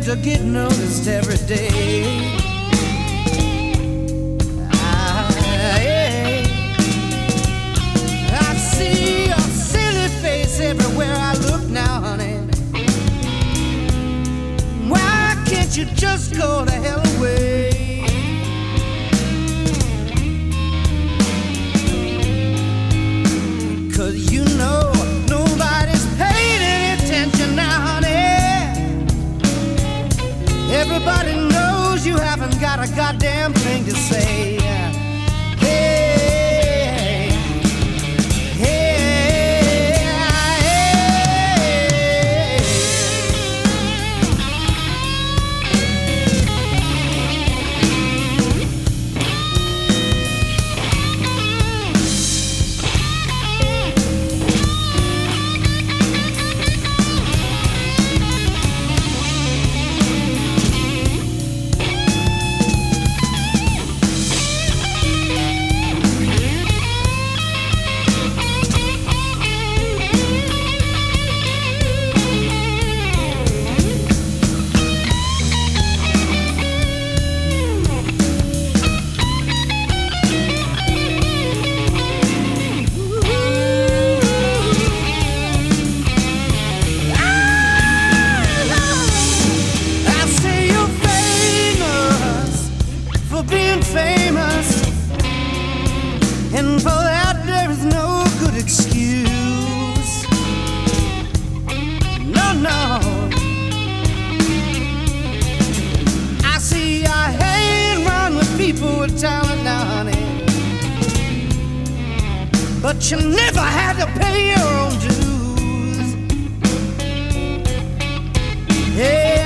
to get noticed every day. I see your silly face everywhere I look now, honey. Why can't you just go the hell away? Cause you know nobody's paying any attention now, honey. Everybody knows you haven't got a goddamn thing to say. Hey, hey, famous, and for that there is no good excuse. No, no. I see you hang around with people with talent now, honey, but you never had to pay your own dues. Hey,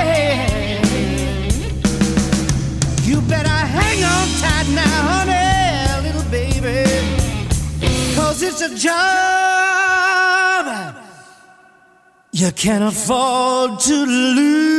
you better hang on tight now, honey, little baby, cause it's a job you can't afford to lose.